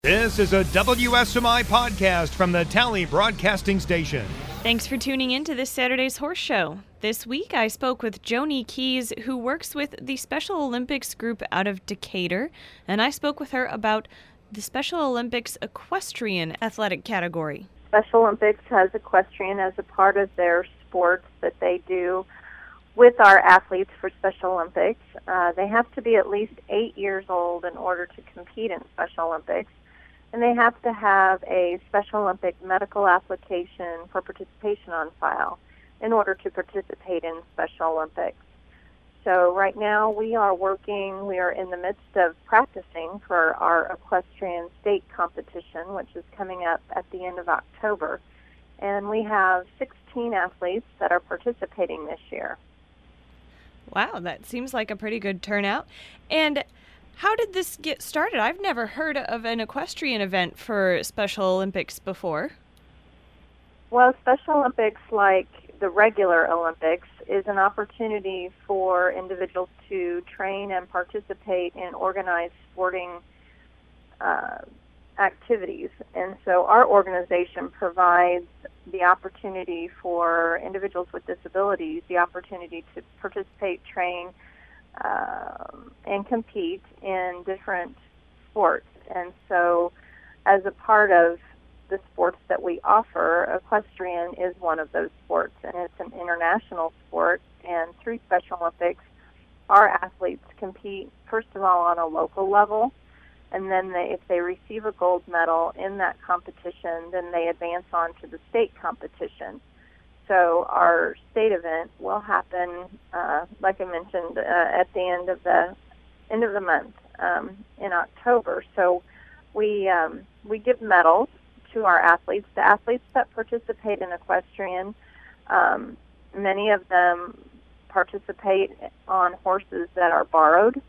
This is a WSMI podcast from the Tally Broadcasting Station. Thanks for tuning in to this Saturday's Horse Show. This week I spoke with Joni Keys, who works with the Special Olympics group out of Decatur, and I spoke with her about the Special Olympics equestrian athletic category. Special Olympics has equestrian as a part of their sports that they do with our athletes for Special Olympics. They have to be at least 8 years old in order to compete in Special Olympics, and they have to have a Special Olympic medical application for participation on file in order to participate in Special Olympics. So right now we are in the midst of practicing for our equestrian state competition, which is coming up at the end of October. And we have 16 athletes that are participating this year. Wow, that seems like a pretty good turnout. And how did this get started? I've never heard of an equestrian event for Special Olympics before. Well, Special Olympics, like the regular Olympics, is an opportunity for individuals to train and participate in organized sporting activities. And so our organization provides the opportunity for individuals with disabilities the opportunity to participate, train, and compete in different sports. And so as a part of the sports that we offer, equestrian is one of those sports, and it's an international sport. And through Special Olympics, our athletes compete, first of all, on a local level, and then if they receive a gold medal in that competition, then they advance on to the state competition. So our state event will happen, like I mentioned, at the end of the month in October. So we give medals to our athletes. The athletes that participate in equestrian, many of them participate on horses that are borrowed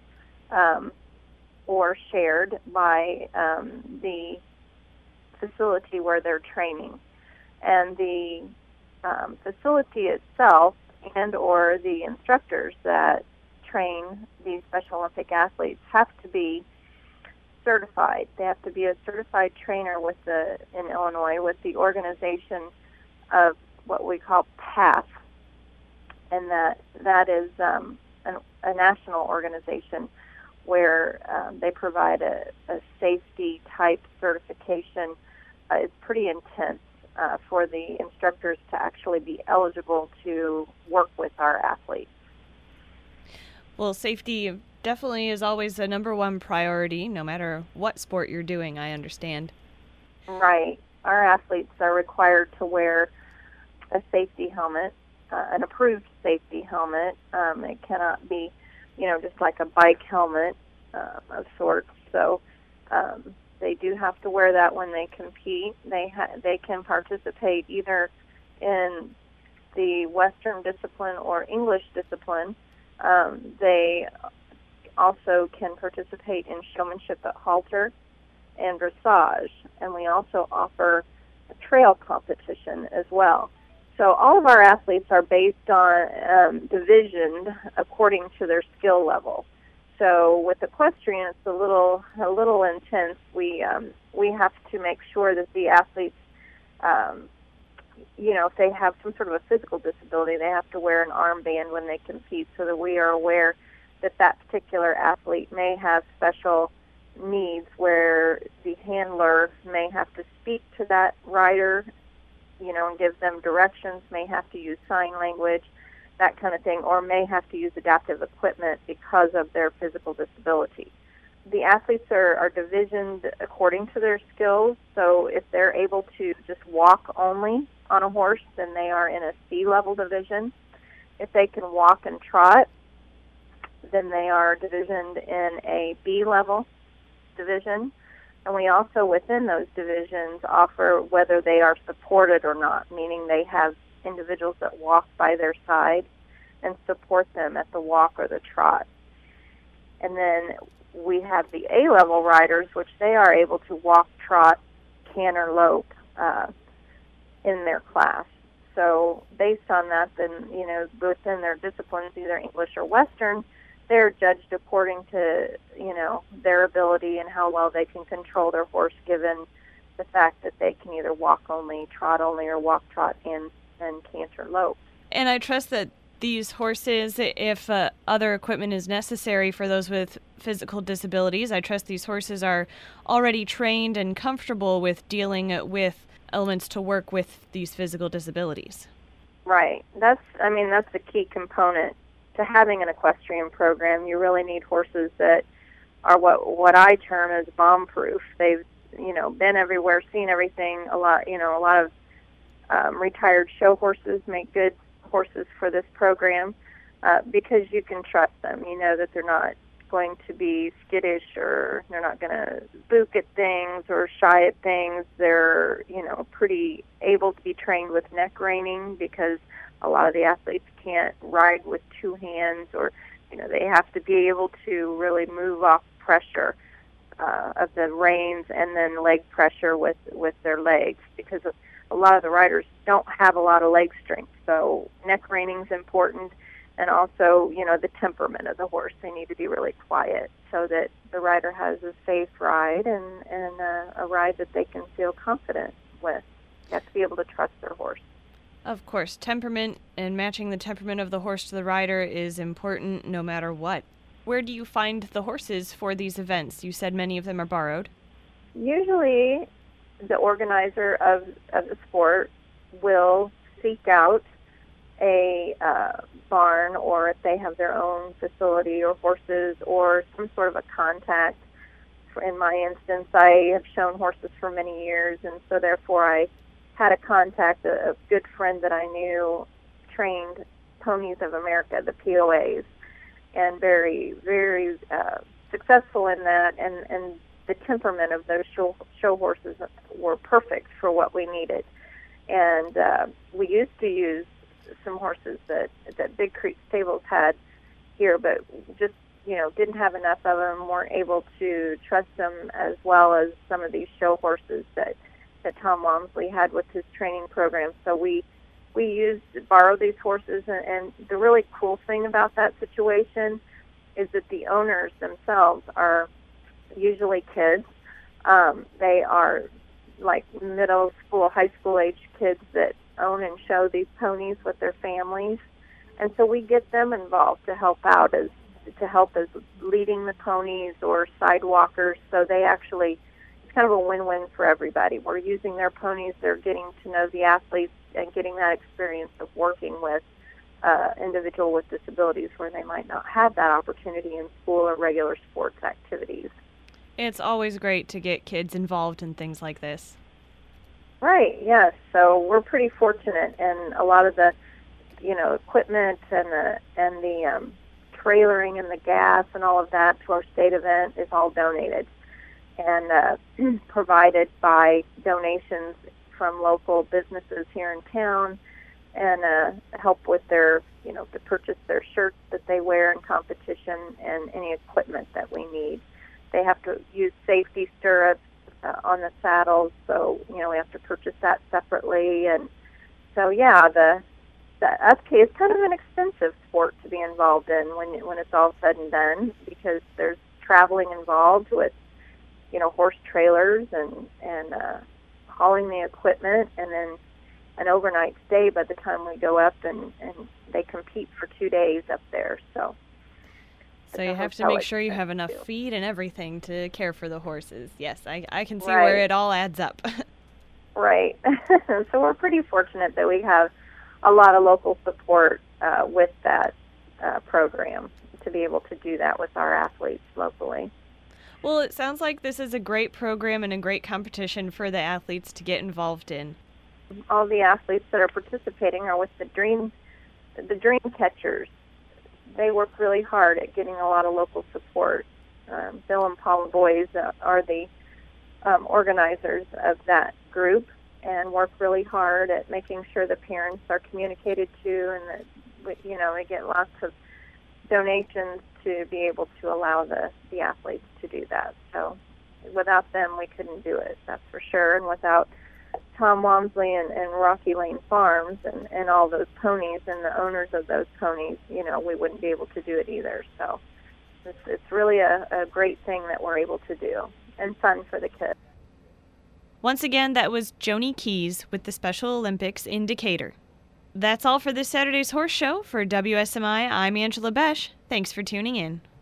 or shared by the facility where they're training. And the facility itself and or the instructors that train these Special Olympic athletes have to be certified. They have to be a certified trainer in Illinois with the organization of what we call PATH, and that is a national organization where they provide a safety type certification. It's pretty intense for the instructors to actually be eligible to work with our athletes. Well, safety definitely is always a number one priority, no matter what sport you're doing, I understand. Right. Our athletes are required to wear a safety helmet, an approved safety helmet. It cannot be, just like a bike helmet of sorts. So they do have to wear that when they compete. They can participate either in the Western discipline or English discipline. They also can participate in showmanship at halter and dressage, and we also offer a trail competition as well. So all of our athletes are based on divisioned according to their skill level. So with equestrian, it's a little intense. We have to make sure that the athletes, if they have some sort of a physical disability, they have to wear an armband when they compete, so that we are aware that particular athlete may have special needs, where the handler may have to speak to that rider, and give them directions, may have to use sign language, that kind of thing, or may have to use adaptive equipment because of their physical disability. The athletes are divisioned according to their skills, so if they're able to just walk only on a horse, then they are in a C-level division. If they can walk and trot, then they are divisioned in a B-level division. And we also, within those divisions, offer whether they are supported or not, meaning they have individuals that walk by their side and support them at the walk or the trot. And then we have the A-level riders, which they are able to walk, trot, canter, lope in their class. So based on that, then, within their disciplines, either English or Western, they're judged according to, their ability and how well they can control their horse, given the fact that they can either walk only, trot only, or walk, trot, and canter lope. And I trust that these horses, if other equipment is necessary for those with physical disabilities, I trust these horses are already trained and comfortable with dealing with elements to work with these physical disabilities. Right. That's the key component to having an equestrian program. You really need horses that are what I term as bomb-proof. They've, been everywhere, seen everything. A lot of retired show horses make good horses for this program because you can trust them. You know that they're not going to be skittish, or they're not going to spook at things or shy at things. They're, pretty able to be trained with neck reining, because a lot of the athletes can't ride with two hands, or, they have to be able to really move off pressure of the reins, and then leg pressure with their legs, because a lot of the riders don't have a lot of leg strength. So neck reining is important, and also, the temperament of the horse. They need to be really quiet so that the rider has a safe ride and a ride that they can feel confident with. You have to be able to trust their horse. Of course, temperament and matching the temperament of the horse to the rider is important no matter what. Where do you find the horses for these events? You said many of them are borrowed. Usually, the organizer of the sport will seek out a barn, or if they have their own facility or horses or some sort of a contact. In my instance, I have shown horses for many years, and so therefore I had a contact, a good friend that I knew trained Ponies of America, the POAs, and very, very successful in that, and the temperament of those show horses were perfect for what we needed. And we used to use some horses that Big Creek Stables had here, but just, didn't have enough of them, weren't able to trust them as well as some of these show horses that Tom Walmsley had with his training program. So we borrowed these horses, and the really cool thing about that situation is that the owners themselves are usually kids. They are like middle school, high school age kids that own and show these ponies with their families, and so we get them involved to help out as leading the ponies or sidewalkers. So they actually, it's kind of a win-win for everybody. We're using their ponies, they're getting to know the athletes and getting that experience of working with individual with disabilities where they might not have that opportunity in school or regular sports activities. It's always great to get kids involved in things like this. Right, yes. So we're pretty fortunate, and a lot of the, equipment and the trailering and the gas and all of that to our state event is all donated and provided by donations from local businesses here in town, and help with their, to purchase their shirts that they wear in competition and any equipment that we need. They have to use safety stirrups on the saddles, so we have to purchase that separately. And so the USCA is kind of an expensive sport to be involved in when it's all said and done, because there's traveling involved with horse trailers and hauling the equipment, and then an overnight stay by the time we go up, and they compete for 2 days up there. So you have to make sure you have enough feed and everything to care for the horses. Yes, I can see right. where it all adds up. Right. So we're pretty fortunate that we have a lot of local support with that program to be able to do that with our athletes locally. Well, it sounds like this is a great program and a great competition for the athletes to get involved in. All the athletes that are participating are with the Dream Catchers. They work really hard at getting a lot of local support. Bill and Paula Boys are the organizers of that group, and work really hard at making sure the parents are communicated to, and that they get lots of donations to be able to allow the athletes to do that. So without them, we couldn't do it, that's for sure. And without Tom Walmsley and Rocky Lane Farms and all those ponies and the owners of those ponies, we wouldn't be able to do it either. So It's really a great thing that we're able to do, and fun for the kids. Once again, that was Joni Keys with the Special Olympics in Decatur. That's all for this Saturday's Horse Show. For WSMI, I'm Angela Besh. Thanks for tuning in.